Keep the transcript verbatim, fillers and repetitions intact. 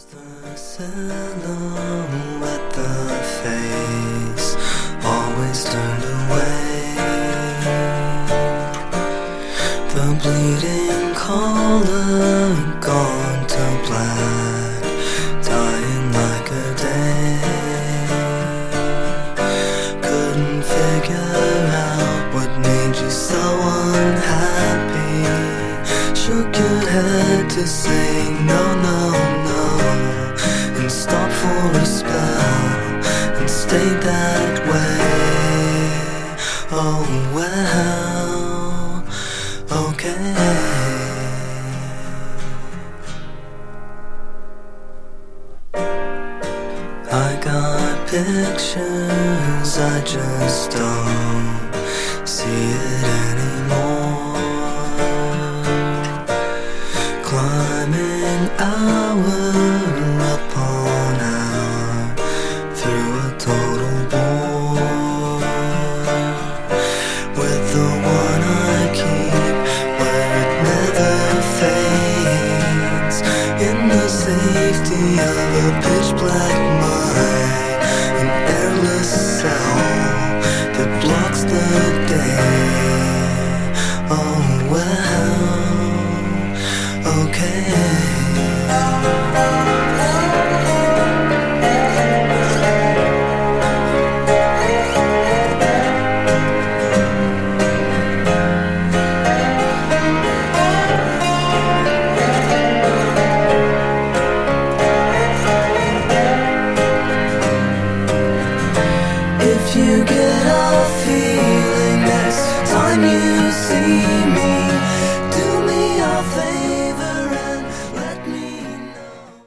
The silhouette, the face, always turned away. The bleeding color gone to black, dying like a day. Couldn't figure out what made you so unhappy. Shook your head to say no, no, no, and stopped for a spell and stayed that way. Oh well, okay. I got pictures, I just don't see it anymore. Climbing hour upon hour through a total bore, with the one I keep where it never fades, in the safety of a pitch black mind.